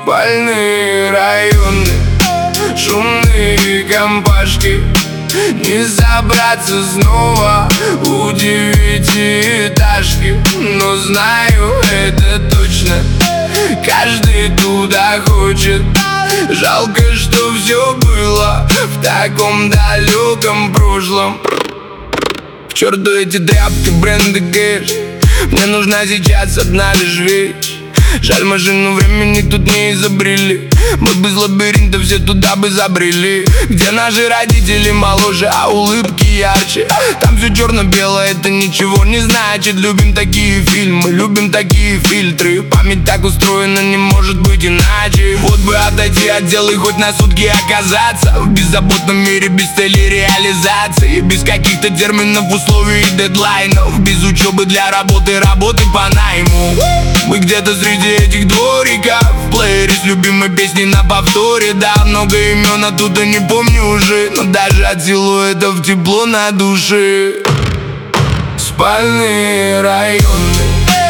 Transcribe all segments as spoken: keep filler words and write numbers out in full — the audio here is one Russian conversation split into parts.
Спальные районы, шумные компашки, не забраться снова у девятиэтажки. Но знаю это точно, каждый туда хочет. Жалко, что все было в таком далеком прошлом. К черту эти тряпки, бренды, кэш, мне нужна сейчас одна лишь вещь. Жаль, машину времени тут не изобрели. Мы бы из лабиринта все туда бы забрели, где наши родители моложе, а улыбки ярче. Там все черно-белое, это ничего не значит. Любим такие фильмы, любим такие фильтры. Память так устроена, не может быть иначе. Вот бы отойти от дел и хоть на сутки оказаться в беззаботном мире, без цели реализации, без каких-то терминов, условий и дедлайнов, без учебы для работы, работы по найму. Мы где-то среди этих двориков, в плеере с любимой песней на повторе. Да, много имен оттуда не помню уже, но даже от силуэтов тепло на душе. Спальные районы,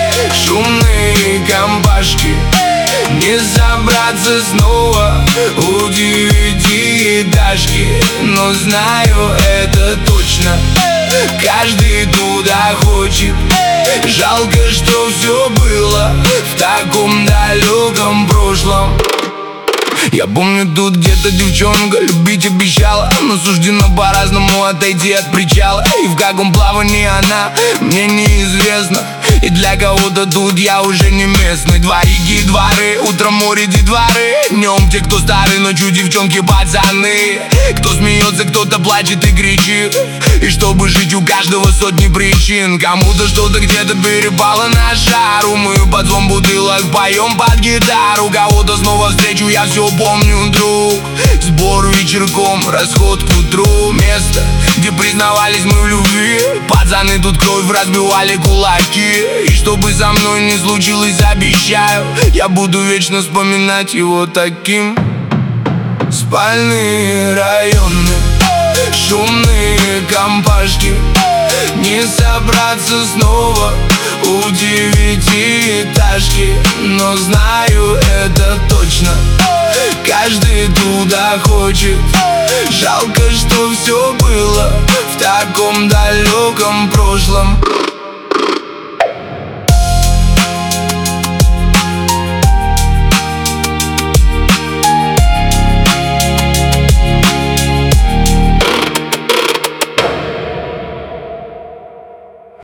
шумные компашки, не забраться снова у девятиэтажки. Но знаю это точно, каждый туда хочет. Жалко, что все было в таком далеком прошлом. Я помню, тут где-то девчонка любить обещала, но суждено по-разному отойти от причала. И в каком плавании она, мне неизвестно. И для кого-то тут я уже не местный. Дворики, дворы, утром море, детворы. Днем те, кто старый, ночью девчонки, пацаны. Кто смеется, кто-то плачет и кричит. И чтобы жить, у каждого сотни причин. Кому-то что-то где-то перепало на шару. Мы под звон бутылок поем под гитару. Кого-то снова встречу, я все помню, друг. Сбор вечерком, расход к утру. Место, где признавались мы в любви. Пацаны тут кровь разбивали кулаки. И чтобы со мной не случилось, обещаю, я буду вечно вспоминать его таким. Спальные районы, шумные компашки, не собраться снова у девятиэтажки. Но знаю это точно, каждый туда хочет. Жалко, что все было в таком далеком прошлом.